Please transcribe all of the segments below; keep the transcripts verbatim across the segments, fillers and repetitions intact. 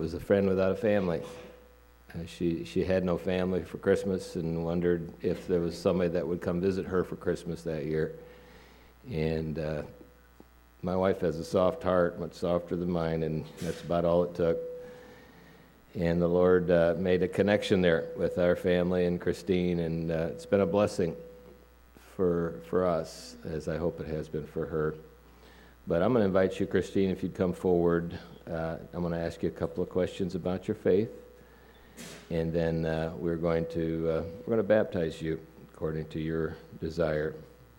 was a friend without a family. Uh, she she had no family for Christmas and wondered if there was somebody that would come visit her for Christmas that year. And uh, my wife has a soft heart, much softer than mine, and that's about all it took. And the Lord uh, made a connection there with our family and Christine, and uh, it's been a blessing for for us, as I hope it has been for her. But I'm going to invite you, Christine, if you'd come forward. Uh, I'm going to ask you a couple of questions about your faith, and then uh, we're going to uh, we're going to baptize you according to your desire.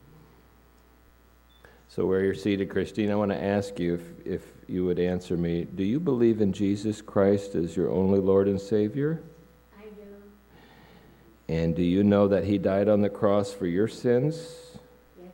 So where you're seated, Christine, I want to ask you if, if you would answer me. Do you believe in Jesus Christ as your only Lord and Savior? I do. And do you know that He died on the cross for your sins? Yes,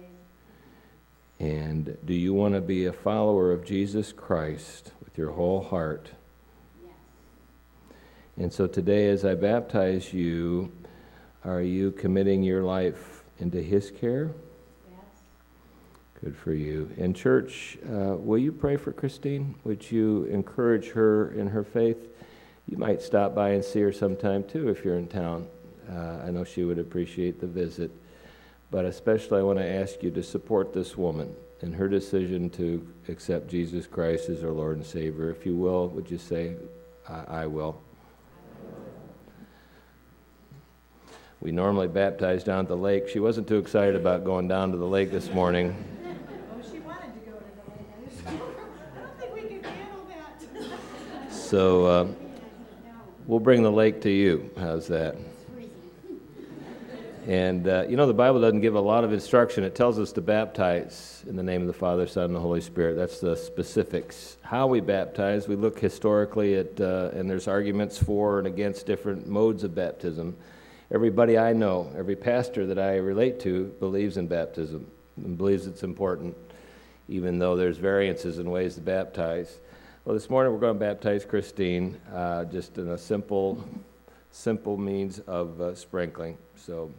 I did. And do you want to be a follower of Jesus Christ with your whole heart? Yes. And so today, as I baptize you, are you committing your life into His care? Good for you. And church, uh, will you pray for Christine? Would you encourage her in her faith? You might stop by and see her sometime too if you're in town. Uh, I know she would appreciate the visit. But especially I want to ask you to support this woman in her decision to accept Jesus Christ as her Lord and Savior. If you will, would you say, I, I will? We normally baptize down at the lake. She wasn't too excited about going down to the lake this morning. So uh, we'll bring the lake to you. How's that? And, uh, you know, the Bible doesn't give a lot of instruction. It tells us to baptize in the name of the Father, Son, and the Holy Spirit. That's the specifics. How we baptize, we look historically at, uh, and there's arguments for and against different modes of baptism. Everybody I know, every pastor that I relate to believes in baptism and believes it's important, even though there's variances in ways to baptize. Well, this morning we're going to baptize Christine uh, just in a simple, simple means of uh, sprinkling. So,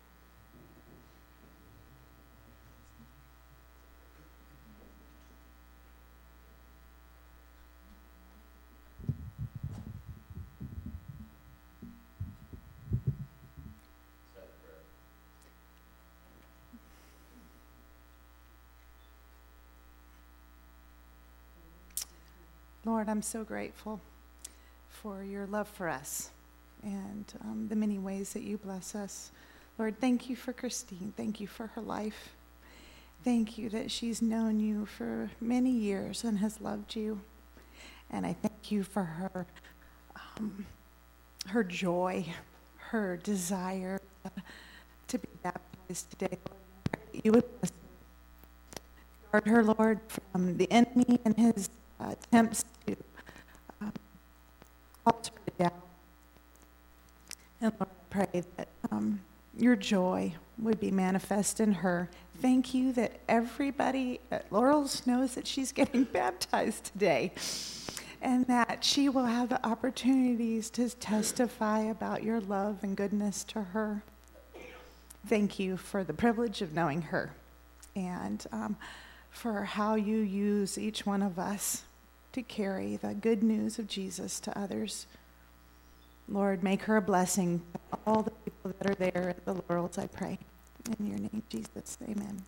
Lord, I'm so grateful for your love for us and um, the many ways that you bless us. Lord, thank you for Christine. Thank you for her life. Thank you that she's known you for many years and has loved you. And I thank you for her, um, her joy, her desire uh, to be baptized today. Lord, you would bless her. Guard her, Lord, from the enemy and his Uh, attempts to um, alter her down. And Lord, I pray that um, your joy would be manifest in her. Thank you that everybody at Laurel's knows that she's getting baptized today, and that she will have the opportunities to testify about your love and goodness to her. Thank you for the privilege of knowing her, and um, for how you use each one of us to carry the good news of Jesus to others. Lord, make her a blessing to all the people that are there at the Laurels, I pray. In your name, Jesus, amen.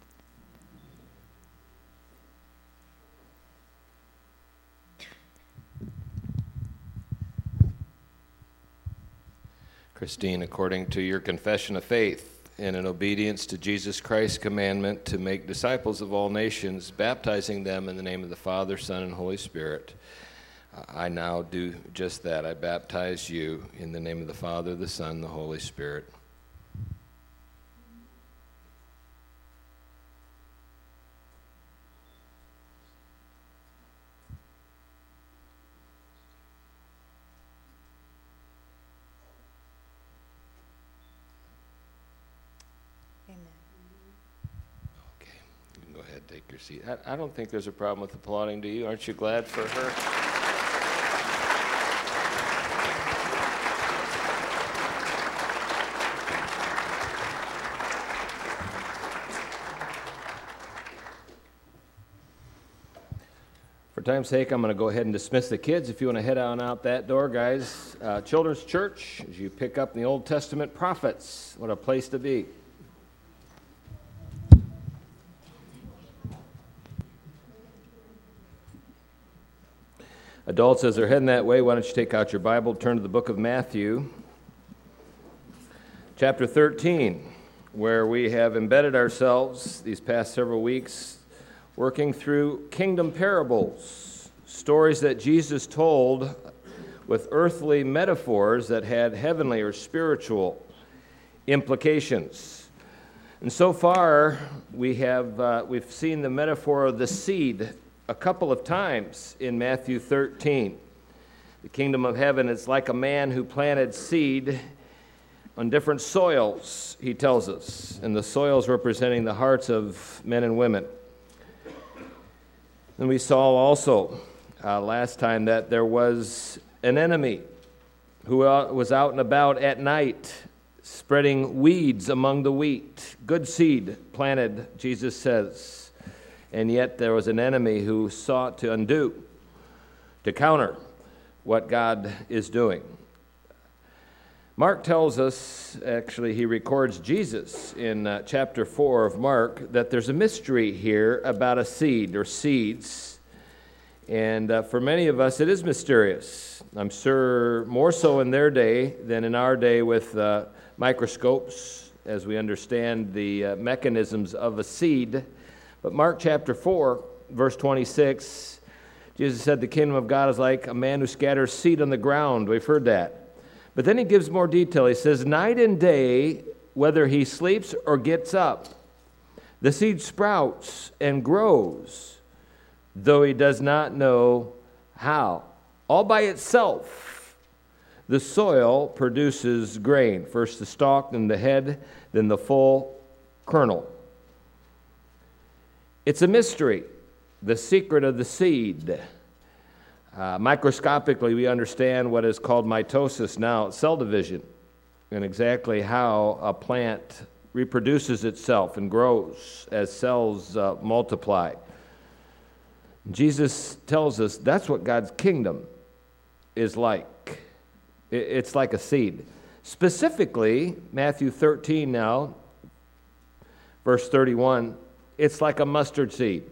Christine, according to your confession of faith, and in obedience to Jesus Christ's commandment to make disciples of all nations, baptizing them in the name of the Father, Son, and Holy Spirit, I now do just that. I baptize you in the name of the Father, the Son, and the Holy Spirit. Take your seat. I, I don't think there's a problem with applauding, do you? Aren't you glad for her? For time's sake, I'm going to go ahead and dismiss the kids. If you want to head on out that door, guys. Uh, Children's Church, as you pick up the Old Testament prophets, what a place to be. Adults, as they're heading that way, why don't you take out your Bible, turn to the book of Matthew, chapter thirteen, where we have embedded ourselves these past several weeks working through kingdom parables, stories that Jesus told with earthly metaphors that had heavenly or spiritual implications. And so far, we have uh, we've seen the metaphor of the seed a couple of times in Matthew thirteen. The kingdom of heaven is like a man who planted seed on different soils, he tells us, and the soils representing the hearts of men and women. And we saw also uh, last time that there was an enemy who was out and about at night spreading weeds among the wheat. Good seed planted, Jesus says. And yet there was an enemy who sought to undo, to counter what God is doing. Mark tells us, actually he records Jesus in uh, chapter four of Mark, that there's a mystery here about a seed or seeds. And uh, for many of us it is mysterious. I'm sure more so in their day than in our day with uh, microscopes as we understand the uh, mechanisms of a seed. But Mark chapter four, verse twenty-six, Jesus said the kingdom of God is like a man who scatters seed on the ground. We've heard that. But then he gives more detail. He says, night and day, whether he sleeps or gets up, the seed sprouts and grows, though he does not know how. All by itself, the soil produces grain. First the stalk, then the head, then the full kernel. It's a mystery, the secret of the seed. Uh, microscopically, we understand what is called mitosis now, cell division, and exactly how a plant reproduces itself and grows as cells uh, multiply. Jesus tells us that's what God's kingdom is like. It's like a seed. Specifically, Matthew thirteen now, verse thirty-one, it's like a mustard seed.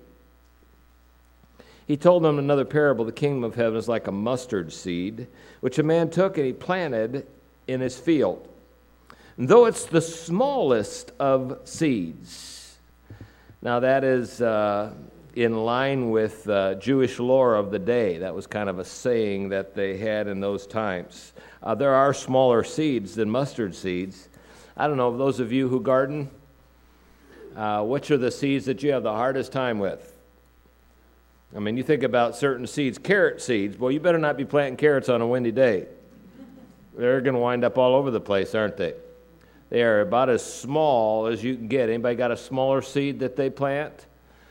He told them another parable, the kingdom of heaven is like a mustard seed, which a man took and he planted in his field. And though it's the smallest of seeds. Now that is uh, in line with uh, Jewish lore of the day. That was kind of a saying that they had in those times. Uh, there are smaller seeds than mustard seeds. I don't know, those of you who garden, uh, which are the seeds that you have the hardest time with? I mean, you think about certain seeds, carrot seeds. Well, you better not be planting carrots on a windy day. They're going to wind up all over the place, aren't they? They are about as small as you can get. Anybody got a smaller seed that they plant?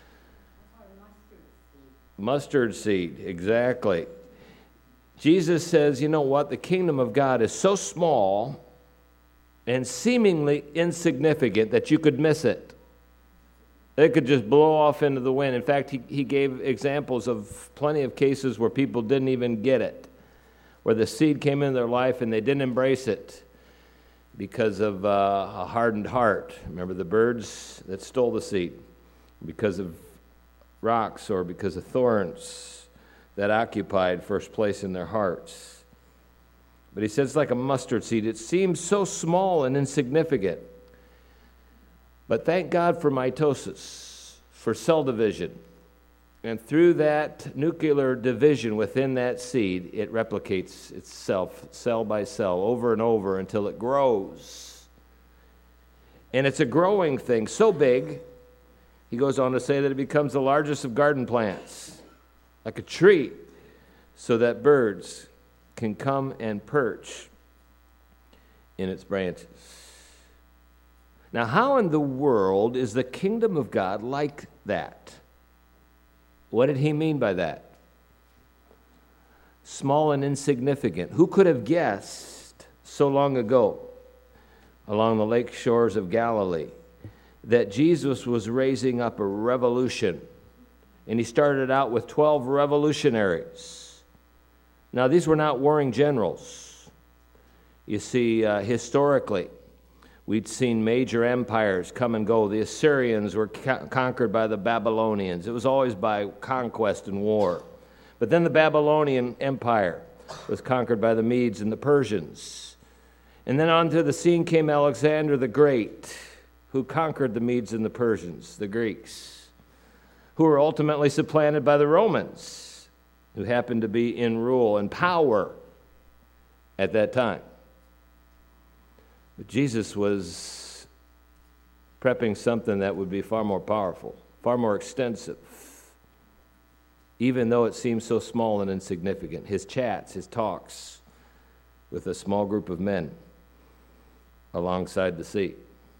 Mustard seed, exactly. Jesus says, you know what? The kingdom of God is so small and seemingly insignificant that you could miss it. It could just blow off into the wind. In fact, he, he gave examples of plenty of cases where people didn't even get it, where the seed came into their life and they didn't embrace it because of uh, a hardened heart. Remember the birds that stole the seed? Because of rocks or because of thorns that occupied first place in their hearts. But he says it's like a mustard seed. It seems so small and insignificant. But thank God for mitosis, for cell division. And through that nuclear division within that seed, it replicates itself cell by cell over and over until it grows. And it's a growing thing, so big, he goes on to say that it becomes the largest of garden plants, like a tree, so that birds can come and perch in its branches. Now, how in the world is the kingdom of God like that? What did he mean by that? Small and insignificant. Who could have guessed so long ago along the lake shores of Galilee that Jesus was raising up a revolution And he started out with twelve revolutionaries. Now, these were not warring generals. You see, uh, historically, we'd seen major empires come and go. The Assyrians were co- conquered by the Babylonians. It was always by conquest and war. But then the Babylonian Empire was conquered by the Medes and the Persians. And then onto the scene came Alexander the Great, who conquered the Medes and the Persians, the Greeks, who were ultimately supplanted by the Romans, who happened to be in rule and power at that time. But Jesus was prepping something that would be far more powerful, far more extensive, even though it seems so small and insignificant. His chats, his talks with a small group of men alongside the sea.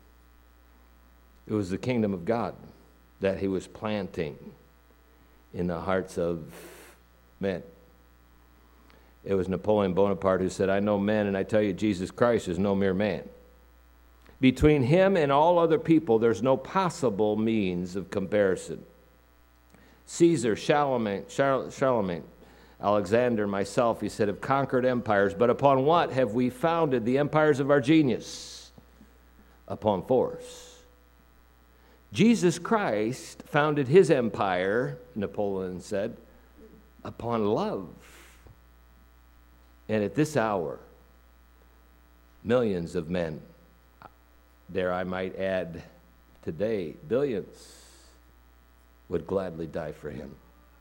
It was the kingdom of God that he was planting in the hearts of men. It was Napoleon Bonaparte who said, I know men, and I tell you, Jesus Christ is no mere man. Between him and all other people, there's no possible means of comparison. Caesar, Charlemagne, Charlemagne, Alexander, myself, he said, have conquered empires, but upon what have we founded the empires of our genius? Upon force. Jesus Christ founded his empire, Napoleon said, upon love. And at this hour, millions of men, there I might add today, billions, would gladly die for him.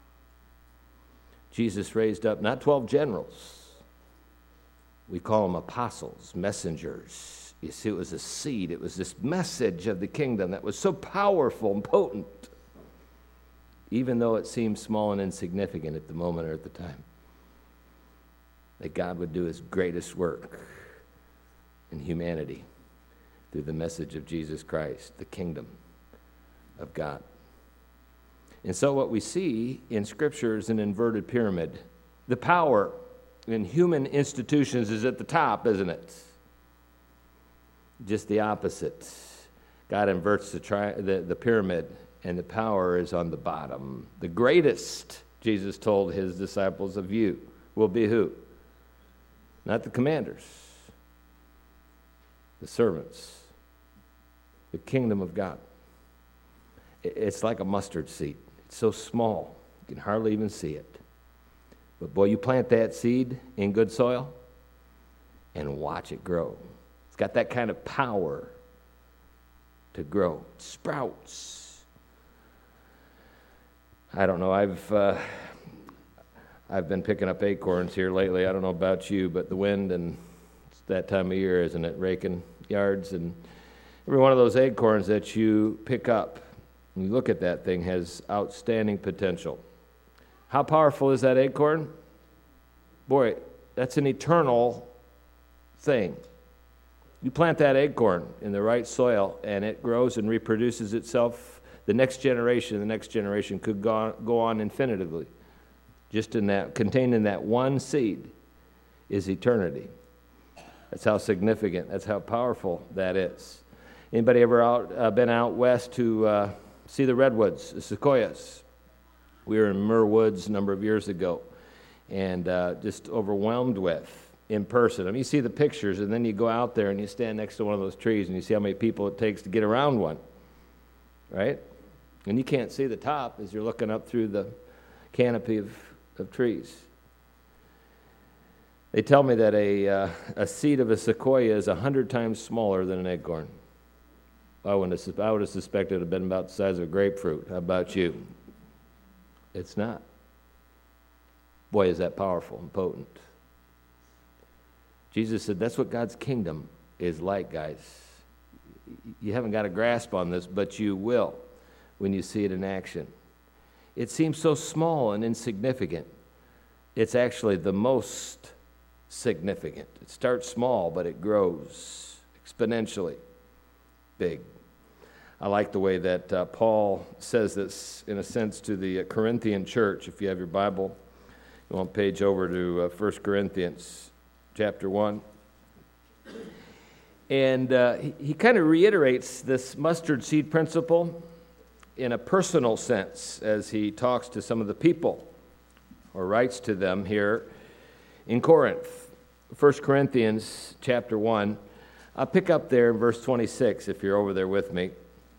Jesus raised up not twelve generals. We call them apostles, messengers. You see, it was a seed. It was this message of the kingdom that was so powerful and potent, even though it seemed small and insignificant at the moment or at the time, that God would do his greatest work in humanity through the message of Jesus Christ, the kingdom of God. And so what we see in Scripture is an inverted pyramid. The power in human institutions is at the top, isn't it? Just the opposite. God inverts the, tri- the, the pyramid, and the power is on the bottom. The greatest, Jesus told his disciples, of you will be who? Not the commanders, the servants, the kingdom of God. It's like a mustard seed. It's so small, you can hardly even see it. But boy, you plant that seed in good soil and watch it grow. It's got that kind of power to grow. It sprouts. I don't know, I've... Uh, I've been picking up acorns here lately. I don't know about you, but the wind, and it's that time of year, isn't it? Raking yards, and every one of those acorns that you pick up, and you look at that thing, has outstanding potential. How powerful is that acorn? Boy, that's an eternal thing. You plant that acorn in the right soil, and it grows and reproduces itself. The next generation, the next generation could go on, go on infinitively. Just in that, contained in that one seed is eternity. That's how significant, that's how powerful that is. Anybody ever out, uh, been out west to uh, see the redwoods, the sequoias? We were in Muir Woods a number of years ago, and uh, just overwhelmed with in person. I mean, you see the pictures, and then you go out there and you stand next to one of those trees, and you see how many people it takes to get around one, right? And you can't see the top as you're looking up through the canopy of of trees. They tell me that a uh, a seed of a sequoia is a hundred times smaller than an acorn. I wouldn't have, I would have suspected it had been about the size of a grapefruit. How about you? It's not. Boy, is that powerful and potent. Jesus said that's what God's kingdom is like, guys. You haven't got a grasp on this, but you will when you see it in action. It seems so small and insignificant. It's actually the most significant. It starts small, but it grows exponentially big. I like the way that uh, Paul says this, in a sense, to the uh, Corinthian church. If you have your Bible, go on page over to uh, First Corinthians chapter one. And uh, he, he kind of reiterates this mustard seed principle. in a personal sense as he talks to some of the people or writes to them here in Corinth. First Corinthians chapter one. I'll pick up there in verse twenty-six if you're over there with me.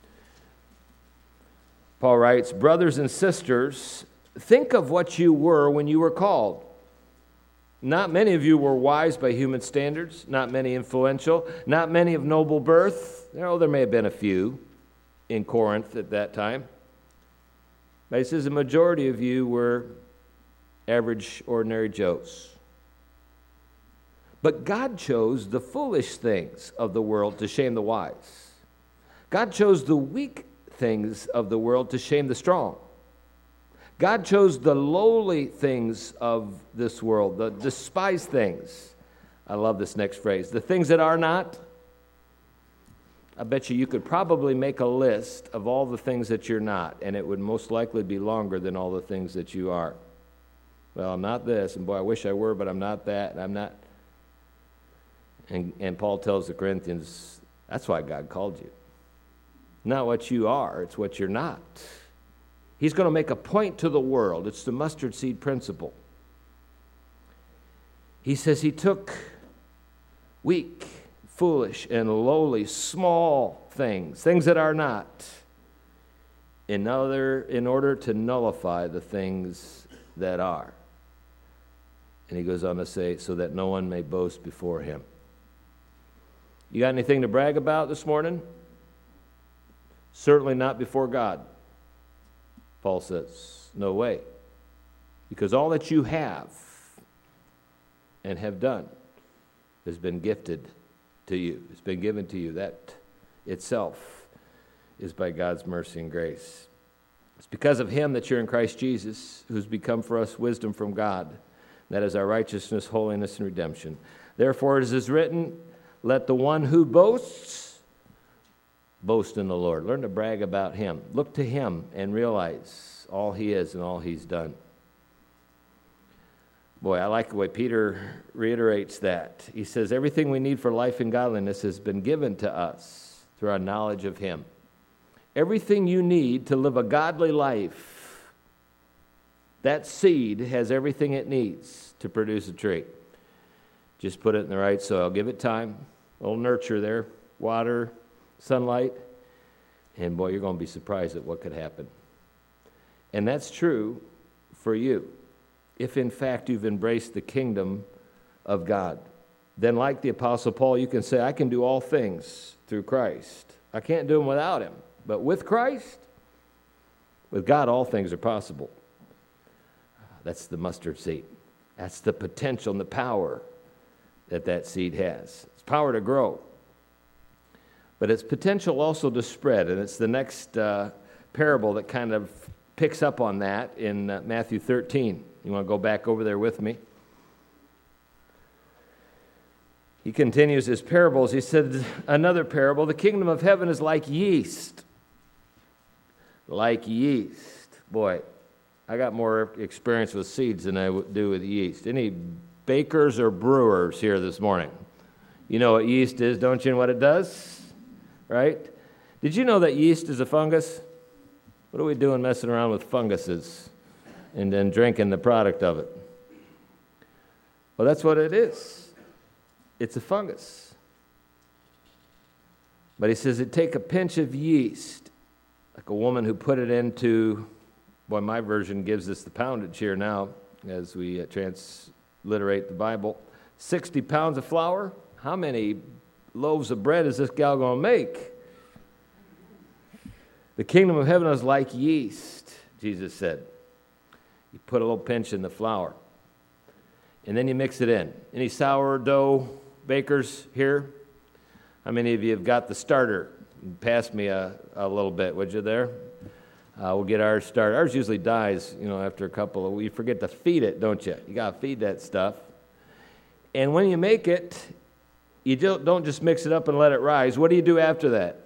Paul writes, "Brothers and sisters, think of what you were when you were called. Not many of you were wise by human standards, not many influential, not many of noble birth." Oh, there may have been a few in Corinth at that time. But he says the majority of you were average, ordinary Joes. But God chose the foolish things of the world to shame the wise. God chose the weak things of the world to shame the strong. God chose the lowly things of this world, the despised things. I love this next phrase. The things that are not. I bet you you could probably make a list of all the things that you're not, and it would most likely be longer than all the things that you are. Well, I'm not this, and boy, I wish I were, but I'm not that, and I'm not. And, and Paul tells the Corinthians, that's why God called you. Not what you are, it's what you're not. He's going to make a point to the world. It's the mustard seed principle. He says he took weak, foolish, and lowly, small things, things that are not, in order, in order to nullify the things that are. And he goes on to say, so that no one may boast before him. You got anything to brag about this morning? Certainly not before God. Paul says, no way. Because all that you have and have done has been gifted to you. It's been given to you. That itself is by God's mercy and grace. It's because of him that you're in Christ Jesus, who's become for us wisdom from God. That is our righteousness, holiness, and redemption. Therefore, as is written, let the one who boasts boast in the Lord. Learn to brag about him. Look to him and realize all he is and all he's done. Boy, I like the way Peter reiterates that. He says, everything we need for life and godliness has been given to us through our knowledge of him. Everything you need to live a godly life, that seed has everything it needs to produce a tree. Just put it in the right soil. Give it time, a little nurture there, water, sunlight, and boy, you're going to be surprised at what could happen. And that's true for you. If in fact you've embraced the kingdom of God, then like the Apostle Paul, you can say, I can do all things through Christ. I can't do them without him. But with Christ, with God, all things are possible. That's the mustard seed. That's the potential and the power that that seed has. It's power to grow. But it's potential also to spread, and it's the next uh, parable that kind of picks up on that in uh, Matthew thirteen. You want to go back over there with me? He continues his parables. He said, another parable, the kingdom of heaven is like yeast. Like yeast. Boy, I got more experience with seeds than I do with yeast. Any bakers or brewers here this morning? You know what yeast is, don't you, and what it does? Right? Did you know that yeast is a fungus? What are we doing messing around with funguses and then drinking the product of it? Well, that's what it is. It's a fungus. But he says it take a pinch of yeast, like a woman who put it into, boy, my version gives us the poundage here now as we uh, transliterate the Bible. sixty pounds of flour. How many loaves of bread is this gal going to make? The kingdom of heaven is like yeast, Jesus said. You put a little pinch in the flour, and then you mix it in. Any sourdough bakers here? How many of you have got the starter? Pass me a, a little bit, would you there? Uh, we'll get ours started. Ours usually dies, you know, after a couple of, you forget to feed it, don't you? You got to feed that stuff. And when you make it, you don't, don't just mix it up and let it rise. What do you do after that?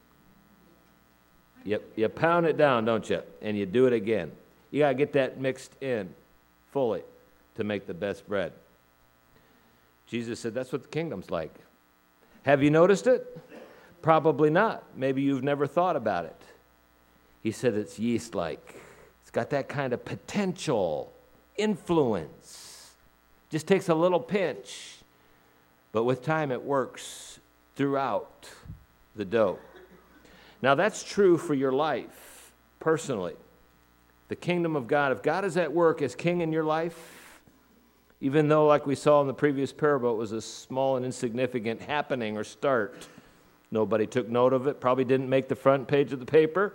You, you pound it down, don't you? And you do it again. You got to get that mixed in fully to make the best bread. Jesus said that's what the kingdom's like. Have you noticed it? Probably not. Maybe you've never thought about it. He said it's yeast-like. It's got that kind of potential, influence. Just takes a little pinch, but with time it works throughout the dough. Now that's true for your life, personally. The kingdom of God, if God is at work as king in your life, even though, like we saw in the previous parable, it was a small and insignificant happening or start, nobody took note of it, probably didn't make the front page of the paper,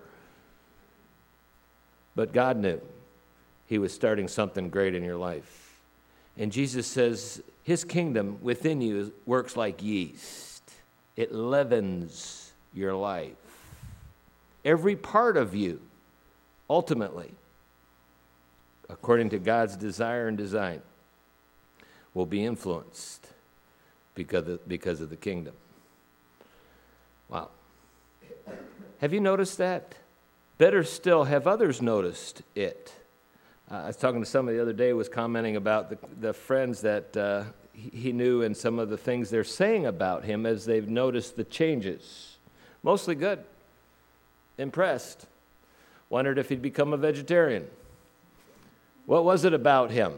but God knew he was starting something great in your life. And Jesus says his kingdom within you works like yeast. It leavens your life. Every part of you, ultimately, according to God's desire and design, will be influenced because of, because of the kingdom. Wow. Have you noticed that? Better still, have others noticed it? Uh, I was talking to somebody the other day, was commenting about the, the friends that uh, he, he knew and some of the things they're saying about him as they've noticed the changes. Mostly good. Impressed. Wondered if he'd become a vegetarian. What was it about him?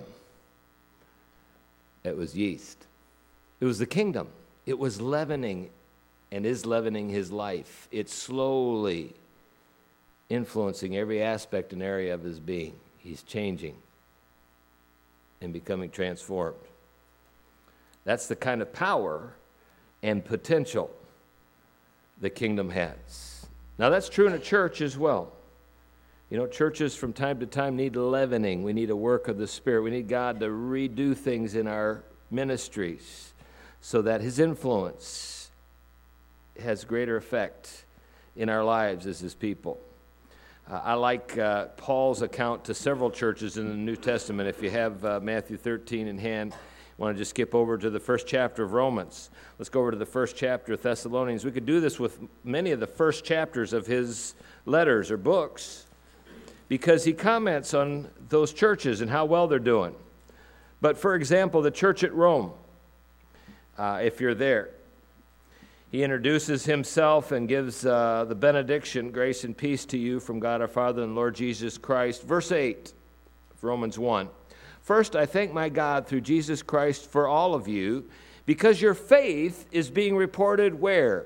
It was yeast. It was the kingdom. It was leavening and is leavening his life. It's slowly influencing every aspect and area of his being. He's changing and becoming transformed. That's the kind of power and potential the kingdom has. Now that's true in a church as well. You know, churches from time to time need leavening. We need a work of the Spirit. We need God to redo things in our ministries so that his influence has greater effect in our lives as his people. Uh, I like uh, Paul's account to several churches in the New Testament. If you have uh, Matthew thirteen in hand, I want to just skip over to the first chapter of Romans. Let's go over to the first chapter of Thessalonians. We could do this with many of the first chapters of his letters or books, because he comments on those churches and how well they're doing. But for example, the church at Rome, uh, if you're there, he introduces himself and gives uh, the benediction, grace and peace to you from God our Father and Lord Jesus Christ. Verse eight of Romans one. First, I thank my God through Jesus Christ for all of you, because your faith is being reported where?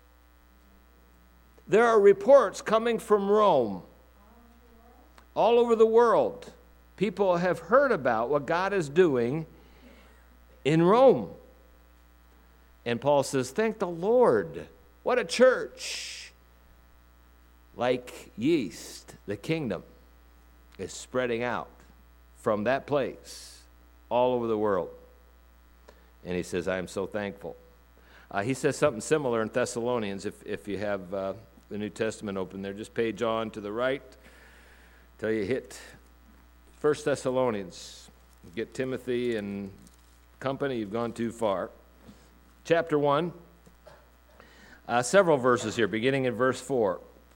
There are reports coming from Rome. All over the world, people have heard about what God is doing in Rome. And Paul says, thank the Lord. What a church. Like yeast, the kingdom is spreading out from that place all over the world. And he says, I am so thankful. Uh, he says something similar in Thessalonians, if, if you have uh, the New Testament open there. Just page on to the right. Till you hit First Thessalonians. You get Timothy and company, you've gone too far. Chapter one, uh, several verses here, beginning in verse four.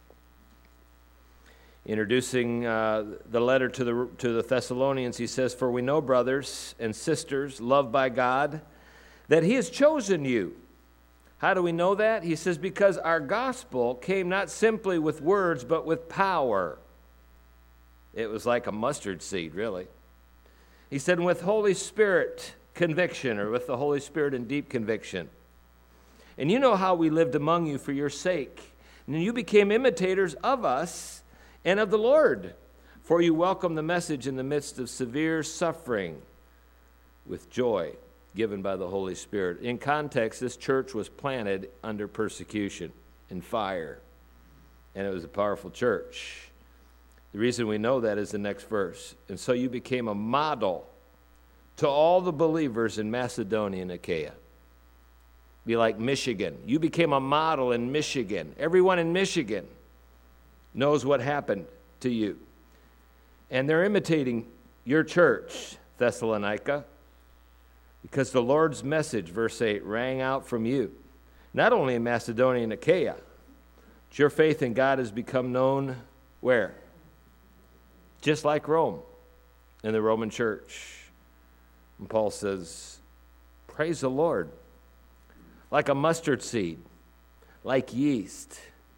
Introducing uh, the letter to the, to the Thessalonians, he says, for we know, brothers and sisters, loved by God, that he has chosen you. How do we know that? He says, because our gospel came not simply with words, but with power. It was like a mustard seed, really. He said, with Holy Spirit conviction, or with the Holy Spirit in deep conviction. And you know how we lived among you for your sake. And you became imitators of us and of the Lord. For you welcomed the message in the midst of severe suffering with joy given by the Holy Spirit. In context, this church was planted under persecution and fire. And it was a powerful church. The reason we know that is the next verse. And so you became a model to all the believers in Macedonia and Achaia. Be like Michigan. You became a model in Michigan. Everyone in Michigan knows what happened to you. And they're imitating your church, Thessalonica, because the Lord's message, verse eight, rang out from you. Not only in Macedonia and Achaia, but your faith in God has become known where? Just like Rome, in the Roman church. And Paul says, praise the Lord. Like a mustard seed, like yeast,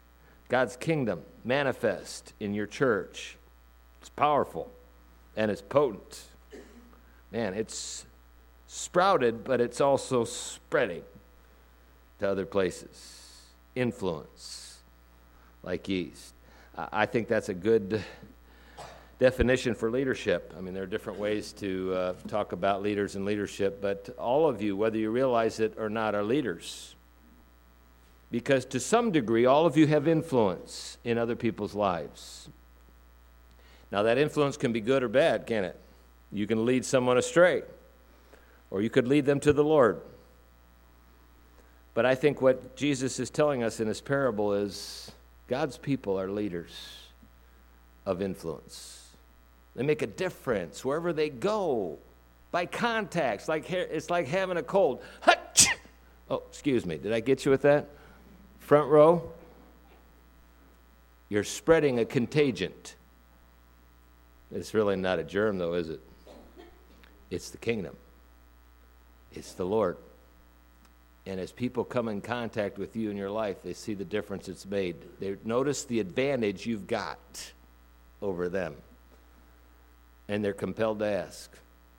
God's kingdom manifest in your church. It's powerful and it's potent. Man, it's sprouted, but it's also spreading to other places. Influence, like yeast. I think that's a good definition for leadership. I mean, there are different ways to uh, talk about leaders and leadership, but all of you, whether you realize it or not, are leaders. Because to some degree, all of you have influence in other people's lives. Now, that influence can be good or bad, can it? You can lead someone astray, or you could lead them to the Lord. But I think what Jesus is telling us in this parable is God's people are leaders of influence. They make a difference wherever they go, by contacts. Like it's like having a cold. Oh, excuse me. Did I get you with that? Front row. You're spreading a contagion. It's really not a germ, though, is it? It's the kingdom. It's the Lord. And as people come in contact with you in your life, they see the difference it's made. They notice the advantage you've got over them. And they're compelled to ask,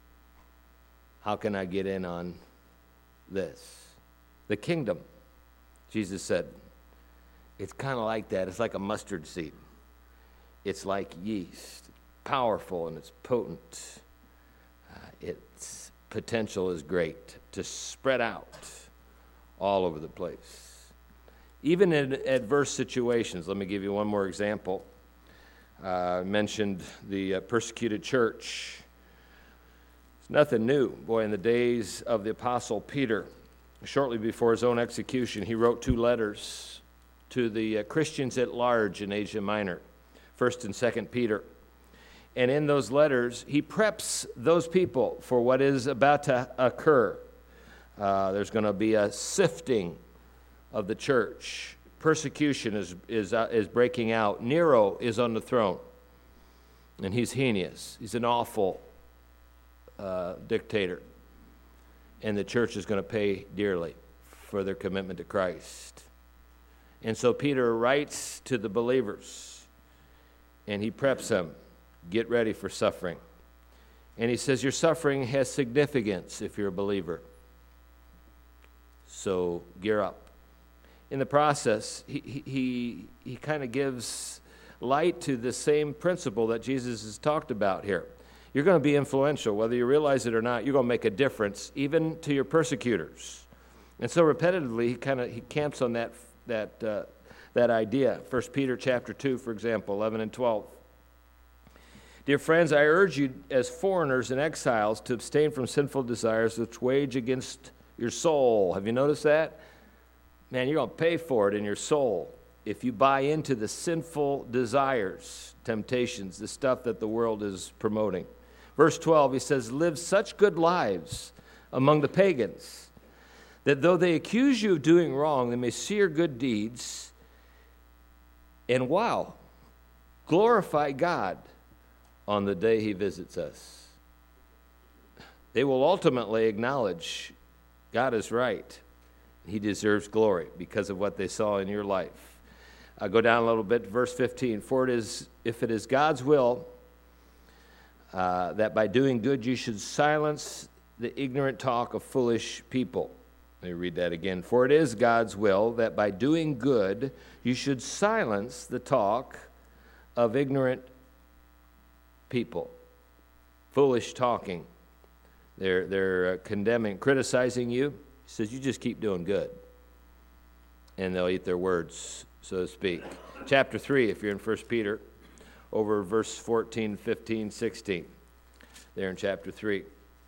how can I get in on this? The kingdom, Jesus said, it's kind of like that. It's like a mustard seed. It's like yeast. It's powerful and it's potent. Uh, its potential is great to spread out all over the place. Even in adverse situations, let me give you one more example. Uh, I mentioned the uh, persecuted church. It's nothing new. Boy, in the days of the Apostle Peter, shortly before his own execution, he wrote two letters to the uh, Christians at large in Asia Minor, First and Second Peter. And in those letters, he preps those people for what is about to occur. Uh, there's going to be a sifting of the church. Persecution is is uh, is breaking out. Nero is on the throne, and he's heinous. He's an awful uh, dictator, and the church is going to pay dearly for their commitment to Christ. And so Peter writes to the believers, and he preps them, get ready for suffering. And he says, your suffering has significance if you're a believer. So gear up. In the process, he he he, he kind of gives light to the same principle that Jesus has talked about here. You're going to be influential, whether you realize it or not. You're going to make a difference, even to your persecutors. And so repetitively, he kind of he camps on that that uh, that idea. First Peter chapter two, for example, eleven and twelve. Dear friends, I urge you as foreigners and exiles to abstain from sinful desires which wage against your soul. Have you noticed that? Man, you're going to pay for it in your soul if you buy into the sinful desires, temptations, the stuff that the world is promoting. Verse twelve, he says, live such good lives among the pagans that though they accuse you of doing wrong, they may see your good deeds and, wow, glorify God on the day he visits us. They will ultimately acknowledge God is right. He deserves glory because of what they saw in your life. I'll go down a little bit, verse fifteen. For it is, if it is God's will uh, that by doing good you should silence the ignorant talk of foolish people. Let me read that again. For it is God's will that by doing good you should silence the talk of ignorant people. Foolish talking. They're, they're uh, condemning, criticizing you. He says, you just keep doing good. And they'll eat their words, so to speak. Chapter three, if you're in First Peter, over verse fourteen, fifteen, sixteen. There in chapter three.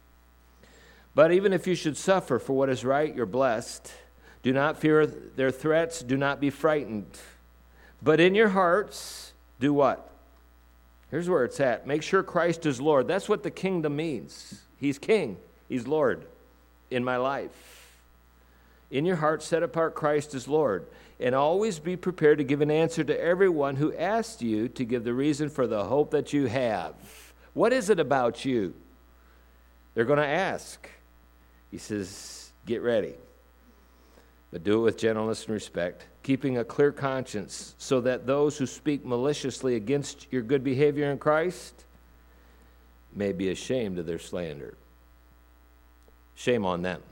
But even if you should suffer for what is right, you're blessed. Do not fear their threats. Do not be frightened. But in your hearts, do what? Here's where it's at. Make sure Christ is Lord. That's what the kingdom means. He's king. He's Lord in my life. In your heart, set apart Christ as Lord. And always be prepared to give an answer to everyone who asks you to give the reason for the hope that you have. What is it about you? They're going to ask. He says, get ready. but do it with gentleness and respect, keeping a clear conscience, so that those who speak maliciously against your good behavior in Christ may be ashamed of their slander. Shame on them.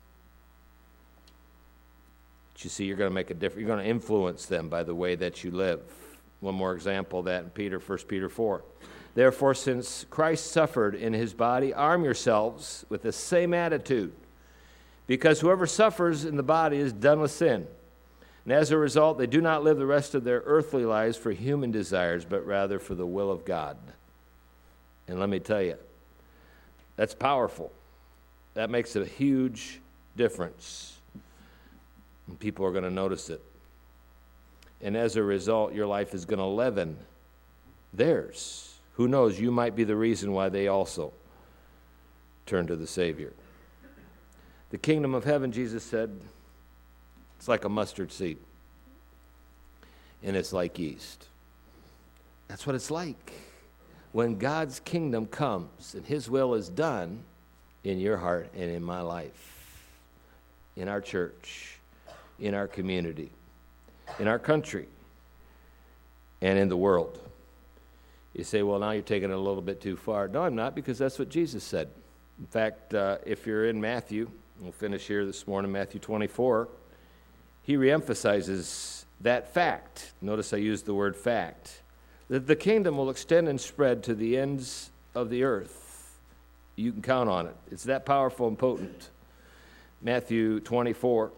But you see, you're going to make a difference. You're going to influence them by the way that you live. One more example of that in Peter, First Peter four. Therefore, since Christ suffered in his body, arm yourselves with the same attitude, because whoever suffers in the body is done with sin. And as a result, they do not live the rest of their earthly lives for human desires, but rather for the will of God. And let me tell you, that's powerful. That makes a huge difference. And people are going to notice it. And as a result, your life is going to leaven theirs. Who knows, you might be the reason why they also turn to the Savior. The kingdom of heaven, Jesus said, it's like a mustard seed. And it's like yeast. That's what it's like. When God's kingdom comes and his will is done in your heart and in my life, in our church, in our community, in our country, and in the world. You say, well, now you're taking it a little bit too far. No, I'm not, because that's what Jesus said. In fact, uh, if you're in Matthew, we'll finish here this morning, Matthew twenty-four, he reemphasizes that fact. Notice I used the word fact. That the kingdom will extend and spread to the ends of the earth. You can count on it. It's that powerful and potent. Matthew twenty-four,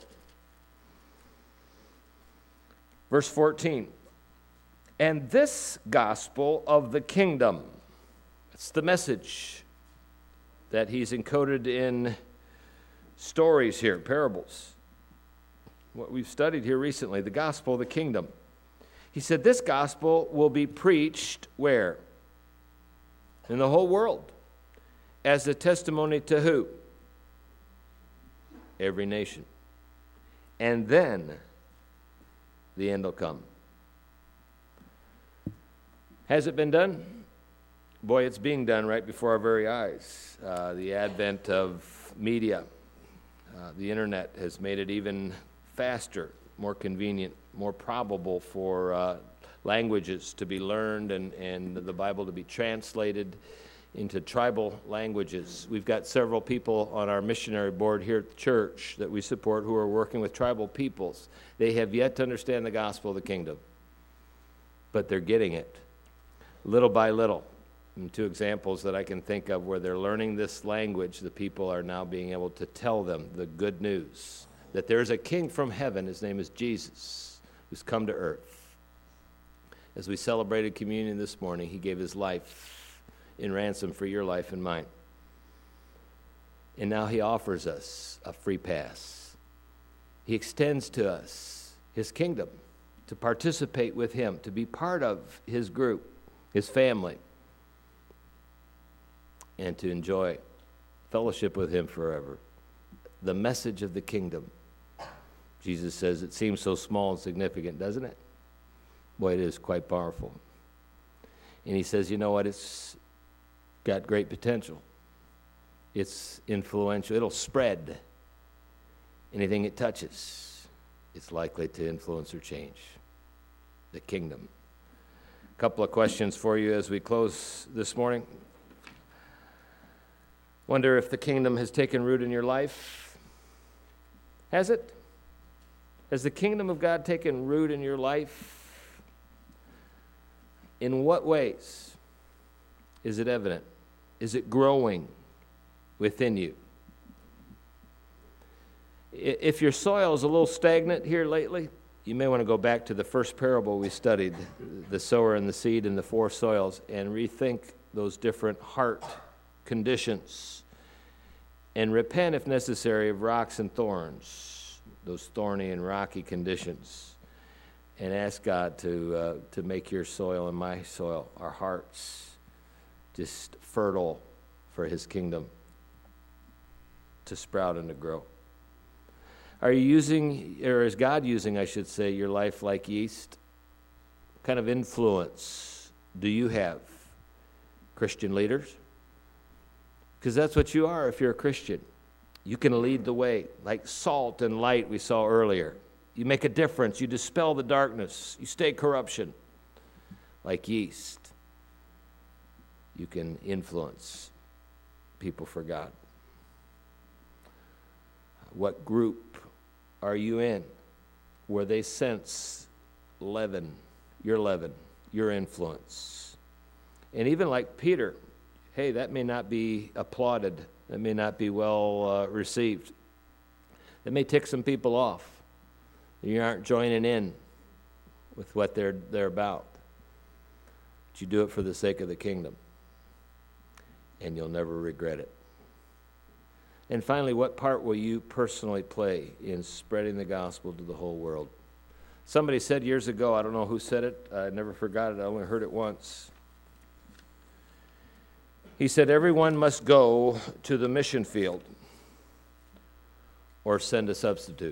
verse fourteen. And this gospel of the kingdom, it's the message that he's encoded in stories here, parables. What we've studied here recently, the gospel of the kingdom. He said this gospel will be preached where? In the whole world. As a testimony to who? Every nation. And then the end will come. Has it been done? Boy, it's being done right before our very eyes. Uh, the advent of media, uh, the internet has made it even faster, more convenient, more probable for uh, languages to be learned and, and the Bible to be translated into tribal languages. We've got several people on our missionary board here at the church that we support who are working with tribal peoples. They have yet to understand the gospel of the kingdom, but they're getting it little by little. And two examples that I can think of where they're learning this language, the people are now being able to tell them the good news that there's a king from heaven, his name is Jesus, who's come to earth. As we celebrated communion this morning, he gave his life in ransom for your life and mine. And now he offers us a free pass. He extends to us his kingdom, to participate with him, to be part of his group, his family, and to enjoy fellowship with him forever. The message of the kingdom. Jesus says it seems so small and significant, doesn't it? Boy, it is quite powerful. And he says, you know what, it's got great potential. It's influential. It'll spread. Anything it touches, it's likely to influence or change. The kingdom. A couple of questions for you as we close this morning. Wonder if the kingdom has taken root in your life. Has it? Has the kingdom of God taken root in your life? In what ways is it evident? Is it growing within you? If your soil is a little stagnant here lately, you may want to go back to the first parable we studied, the sower and the seed and the four soils, and rethink those different heart conditions and repent, if necessary, of rocks and thorns, those thorny and rocky conditions, and ask God to uh, to make your soil and my soil, our hearts, just fertile for his kingdom to sprout and to grow. Are you using, or is God using, I should say, your life like yeast? What kind of influence do you have? Christian leaders? Because that's what you are if you're a Christian. You can lead the way, like salt and light we saw earlier. You make a difference. You dispel the darkness. You stay corruption. Like yeast, you can influence people for God. What group are you in where they sense leaven, your leaven, your influence? And even like Peter, hey, that may not be applauded. That may not be well uh, received. That may tick some people off. You aren't joining in with what they're they're about. But you do it for the sake of the kingdom, and you'll never regret it. And finally, what part will you personally play in spreading the gospel to the whole world? Somebody said years ago, I don't know who said it, I never forgot it, I only heard it once. He said, everyone must go to the mission field or send a substitute.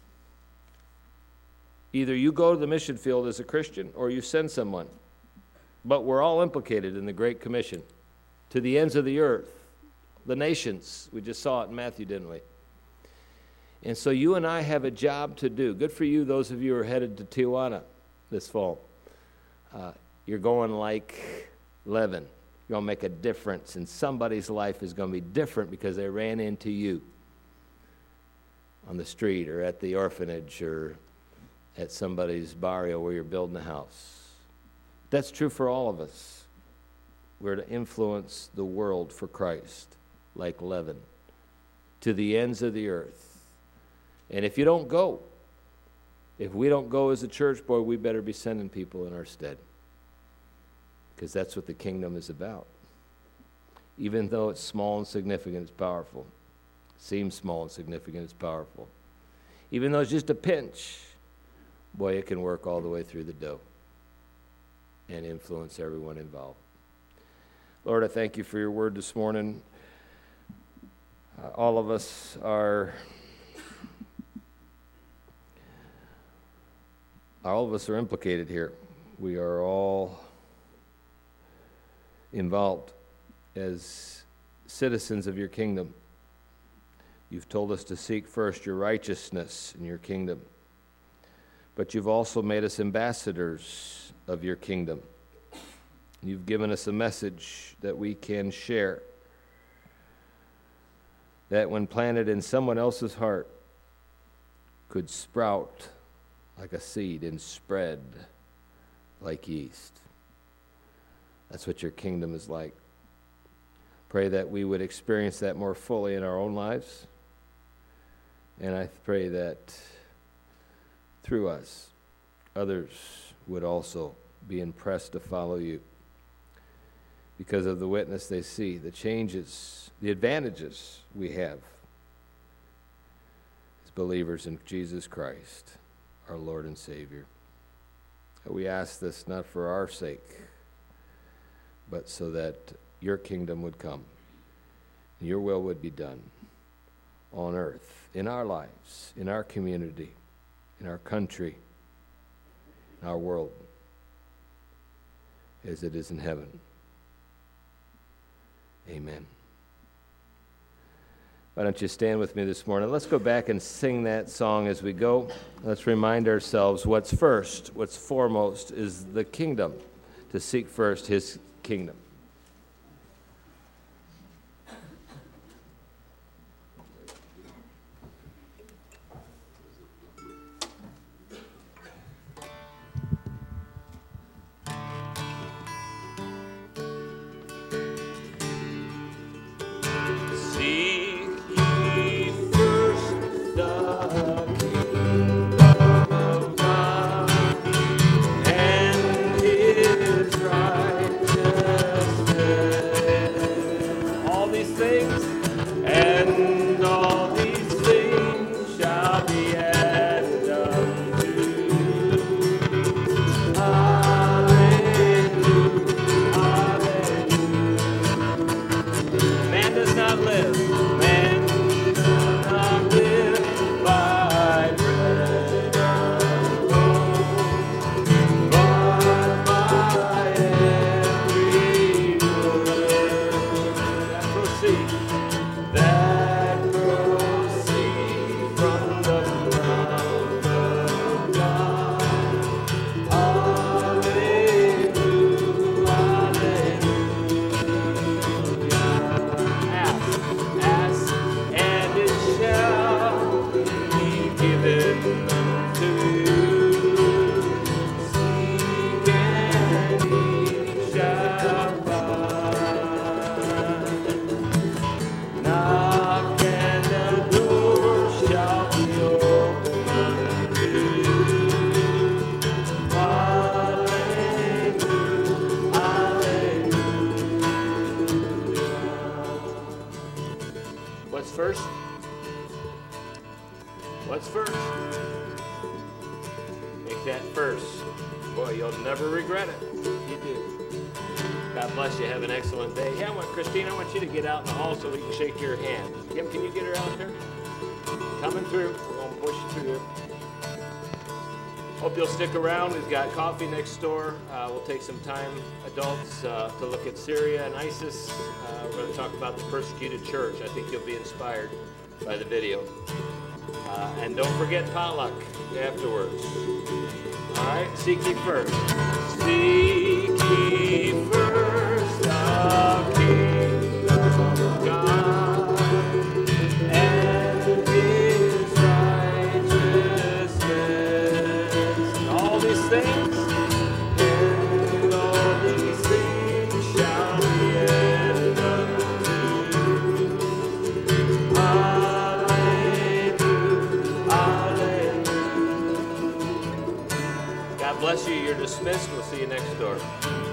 Either you go to the mission field as a Christian or you send someone. But we're all implicated in the Great Commission to the ends of the earth, the nations. We just saw it in Matthew, didn't we? And so you and I have a job to do. Good for you, those of you who are headed to Tijuana this fall. Uh, you're going like leaven. You're going to make a difference, and somebody's life is going to be different because they ran into you on the street or at the orphanage or at somebody's barrio where you're building a house. That's true for all of us. We're to influence the world for Christ like leaven to the ends of the earth. And if you don't go, if we don't go as a church, boy, we better be sending people in our stead, because that's what the kingdom is about. Even though it's small and significant, it's powerful. Seems small and significant, it's powerful. Even though it's just a pinch, boy, it can work all the way through the dough and influence everyone involved. Lord, I thank you for your word this morning. Uh, all of us are, all of us are implicated here. We are all involved as citizens of your kingdom. You've told us to seek first your righteousness and your kingdom. But you've also made us ambassadors of your kingdom. You've given us a message that we can share, that when planted in someone else's heart could sprout like a seed and spread like yeast. That's what your kingdom is like. Pray that we would experience that more fully in our own lives. And I pray that through us, others would also be impressed to follow you because of the witness they see, the changes, the advantages we have as believers in Jesus Christ, our Lord and Savior. We ask this not for our sake, but so that your kingdom would come and your will would be done on earth, in our lives, in our community, in our country, in our world, as it is in heaven. Amen. Why don't you stand with me this morning? Let's go back and sing that song as we go. Let's remind ourselves what's first, what's foremost is the kingdom, to seek first his kingdom. And his righteousness. What's first? Make that first. Boy, you'll never regret it. You do. God bless you. Have an excellent day. Hey, I want Christine, I want you to get out in the hall so we can shake your hand. Kim, can you get her out there? Coming through. We're going to push you through here. Hope you'll stick around. We've got coffee next door. Uh, we'll take some time, adults, uh, to look at Syria and ISIS. Uh, we're going to talk about the persecuted church. I think you'll be inspired by the video. Uh, and don't forget potluck afterwards. All right, seek ye first. Seek ye first the kingdom of God and His righteousness. And all these things, and all these things shall be added unto you. God bless you. You're dismissed. We'll see you next door.